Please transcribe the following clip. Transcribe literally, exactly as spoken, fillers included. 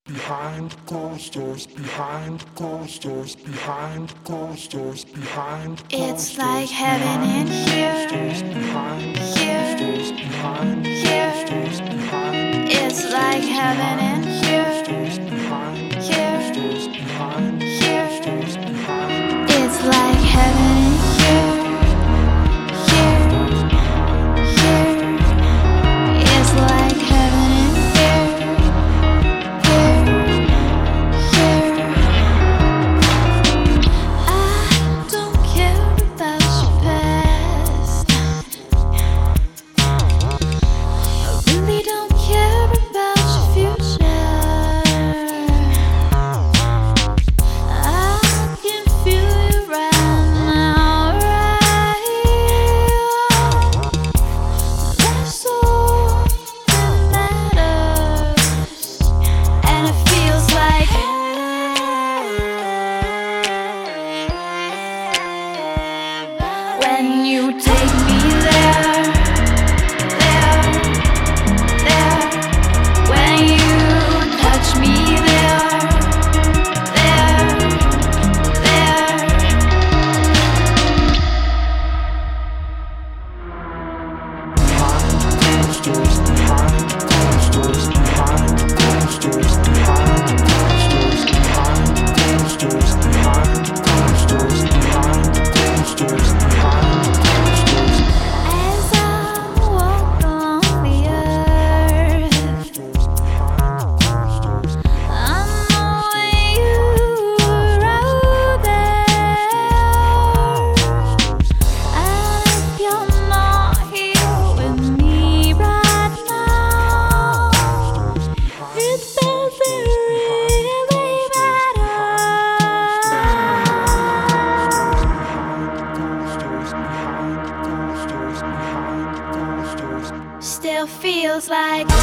behind closed doors, behind closed doors, behind closed doors, behind closed doors. It's like heaven in here, here, here. It's like heaven in here, here, here. It's like heaven in here, here, here. It's like heaven in here, here, here. I don't care about your past. I really don't care about your future. I can feel you right now, right here. That's all that matters, and it feels like when you take me there, there, there. When you touch me there, there, there. Closed doors, behind closed doors, behind closed doors, behind closed doors, behind closed doors, behind closed doors, behind closed doors, behind closed doors. As I walk along the earth, I'm knowing you are out there. And if you're not here with me right now, it doesn't really matter. Still feels like